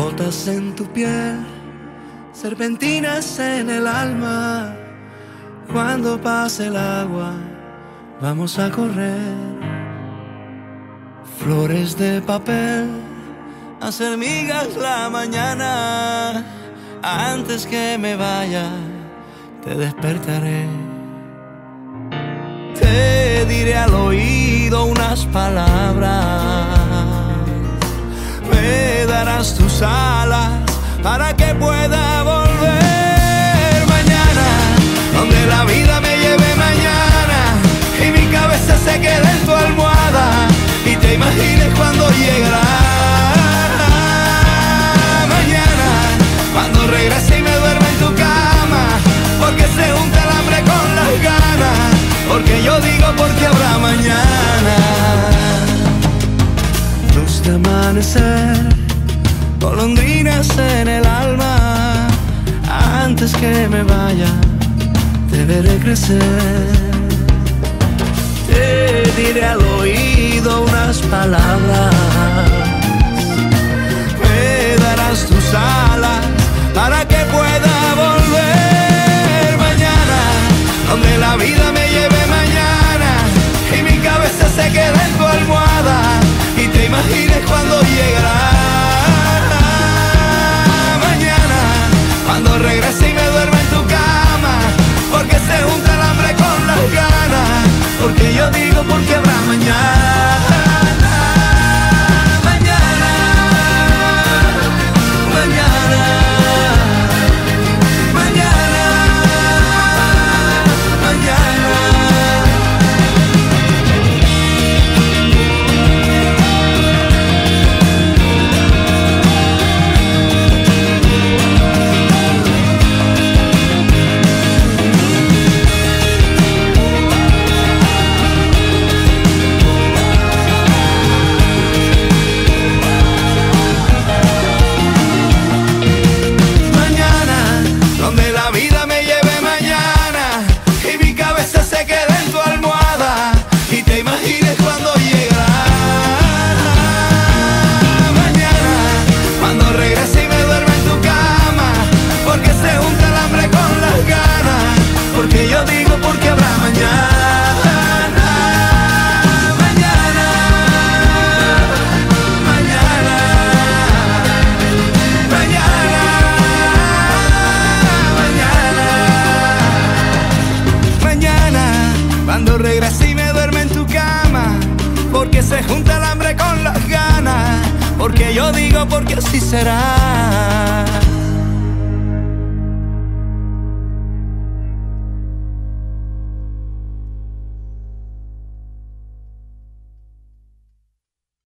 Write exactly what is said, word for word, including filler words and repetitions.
Gotas en tu piel, serpentinas en el alma. Cuando pase el agua, vamos a correr. Flores de papel, hacer migas la mañana. Antes que me vaya, te despertaré. Te diré al oído unas palabras. Me darás tus alas para que pueda volver mañana, donde la vida me lleve mañana y mi cabeza se quede en tu almohada y te imagines cuando llegará mañana, cuando regrese y me duerma en tu cama, porque se junta el hambre con las ganas, porque yo digo porque habrá mañana. Luz de amanecer, golondrinas en el alma. Antes que me vaya, te veré crecer. Te diré al oído unas palabras. Me darás tus alas para que pueda volver mañana, donde la vida me lleve mañana y mi cabeza se quede en tu almohada y te imagines cuando llegará mañana, cuando regrese y me duerma en tu cama, porque se junta el hambre con las ganas, porque yo digo porque habrá mañana. Mañana, mañana, mañana, mañana. Porque yo digo porque habrá mañana, mañana, mañana, mañana, mañana, mañana, cuando regrese y me duerme en tu cama, porque se junta el hambre con las ganas, porque yo digo porque así será.